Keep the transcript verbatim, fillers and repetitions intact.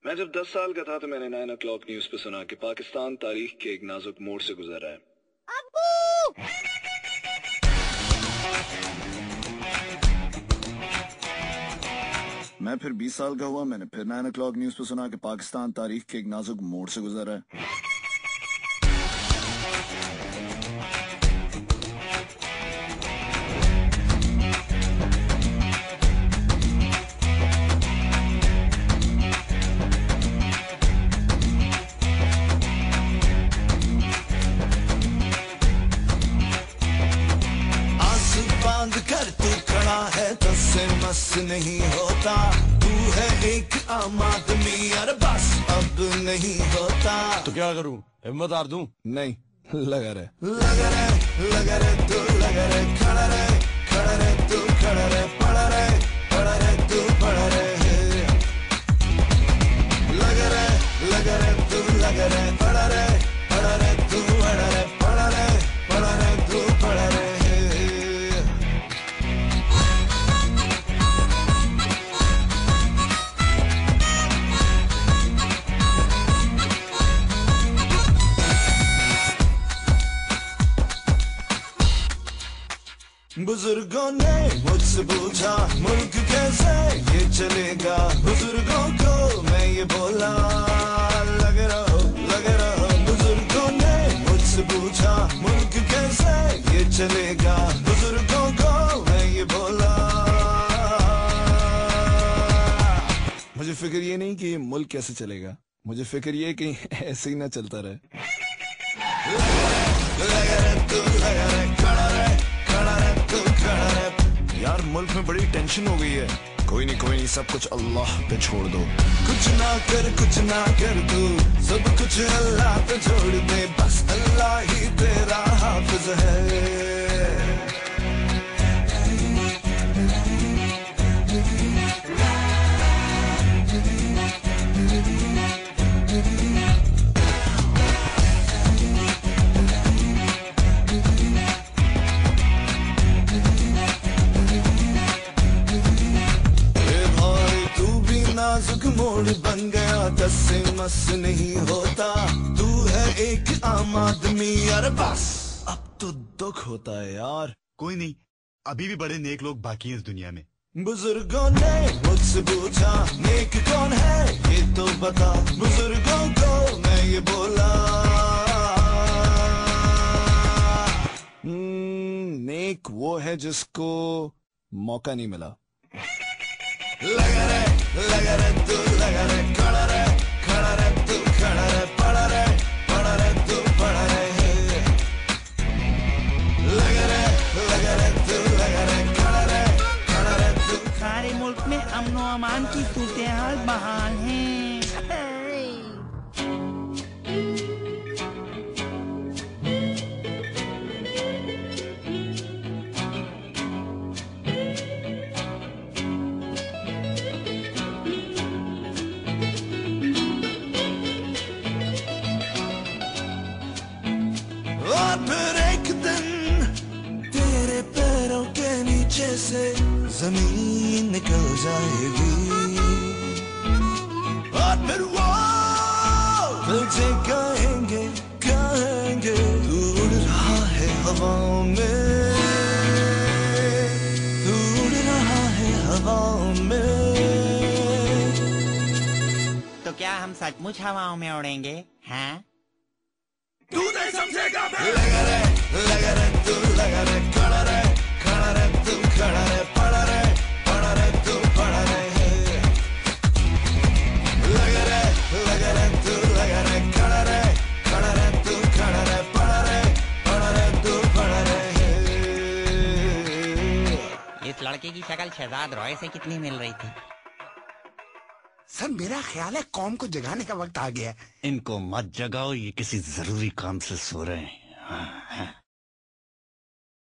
मैं जब दस साल का था तो मैंने नाइन ओ क्लॉक न्यूज पे सुना कि पाकिस्तान तारीख के एक नाजुक मोड़ से गुजर रहा है। अब्बू! मैं फिर बीस साल का हुआ, मैंने फिर नाइन ओ क्लॉक न्यूज पे सुना कि पाकिस्तान तारीख के एक नाजुक मोड़ से गुजर रहा है। बांध कर तू खड़ा है तो से मस नहीं होता, तू है एक आम आदमी यार बस अब नहीं होता। तो क्या करूं, हिम्मत हार दूं? नहीं, लगा रहे लगा रहे लगा रहे तू लगा रहे, खड़ा रहे खड़ा रहे तू खड़ा रहे, पड़ा रहे पड़ा रहे तू पड़ा रहे, लगा रहे लगा रहे तू लगा रहे, पड़ा रहे पड़ा रहे तू पड़ा रहे, पड़ा रहे पड़ा रहे तू पड़ा रहे। बुजुर्गों ने मुझसे पूछा मुल्क कैसे ये चलेगा, बुजुर्गों को मैं ये बोला लगे रहो लगे रहो। बुजुर्गों ने मुझसे पूछा मुल्क कैसे ये चलेगा, बुजुर्गों को मैं ये बोला। मुझे फिक्र ये नहीं कि मुल्क कैसे चलेगा, मुझे फिक्र ये कि ऐसे ही ना चलता रहे। लगा रहे तू लगा रहे, खड़ा रहे खड़ा रहे तू खड़ा रहे। यार मुल्क में बड़ी टेंशन हो गई है। कोई नहीं कोई नहीं, सब कुछ अल्लाह पे छोड़ दो। कुछ ना कर कुछ ना कर तू, सब कुछ अल्लाह पे छोड़ दे, बस अल्लाह ही तेरा हाफिज है। नाजुक मोड़ बन गया दस से मस नहीं होता, तू है एक आम आदमी यार बस अब तो दुख होता है यार। कोई नहीं, अभी भी बड़े नेक लोग बाकी हैं इस दुनिया में। बुजुर्गों ने मुझसे पूछा नेक कौन है ये तो बता, बुजुर्गों को मैं ये बोला नेक वो है जिसको मौका नहीं मिला। लगा रहे लगा रहे तू लगा रहे, खड़ा रहे खड़ा रहे तू खड़ा रहे, पड़ा रहे पड़ा रहे तू पड़ा रहे, लगा रहे लगा रहे तू लगा रहे, खड़ा रहे खड़ा रहे तू। सारे मुल्क में अमन व अमान की सूरत हाल बहाल है। और फिर एक दिन तेरे पैरों के नीचे से जमीन निकल जाएगी, और फिर वो तुझे कहेंगे कहेंगे तू उड़ रहा है हवाओं में, तू उड़ रहा है हवाओं में। तो क्या हम सचमुच हवाओं में उड़ेंगे? हैं? तू नहीं समझेगा। लगा रहे लगा रहे तू लगा रहे, खड़ा रहे खड़ा रहे तू खड़ा रहे, पड़ा रहे पड़ा रहे तू पड़ा रहे, लगा रहे लगा रहे तू लगा रहे, खड़ा रहे खड़ा रहे तू खड़ा रहे, पड़ा रहे पड़ा रहे तू पड़ा रहे। इस लड़के की शक्ल शहजाद रॉय से कितनी मिल रही थी। सर मेरा ख्याल है कौम को जगाने का वक्त आ गया है। इनको मत जगाओ, ये किसी जरूरी काम से सो रहे हैं। हाँ, हाँ।